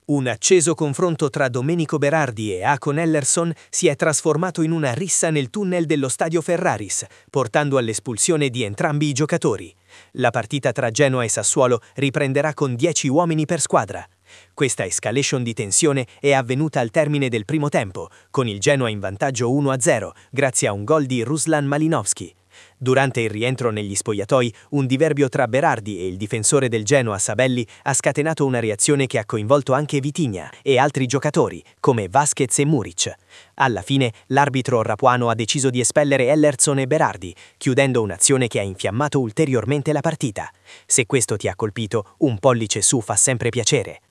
Un acceso confronto tra Domenico Berardi e Håkon Ellersson si è trasformato in una rissa nel tunnel dello stadio Ferraris, portando all'espulsione di entrambi i giocatori. La partita tra Genoa e Sassuolo riprenderà con 10 uomini per squadra. Questa escalation di tensione è avvenuta al termine del primo tempo, con il Genoa in vantaggio 1-0 grazie a un gol di Ruslan Malinovskyi. Durante il rientro negli spogliatoi, un diverbio tra Berardi e il difensore del Genoa Sabelli ha scatenato una reazione che ha coinvolto anche Vitinha e altri giocatori, come Vasquez e Muric. Alla fine, l'arbitro rapuano ha deciso di espellere Ellersson e Berardi, chiudendo un'azione che ha infiammato ulteriormente la partita. Se questo ti ha colpito, un pollice su fa sempre piacere.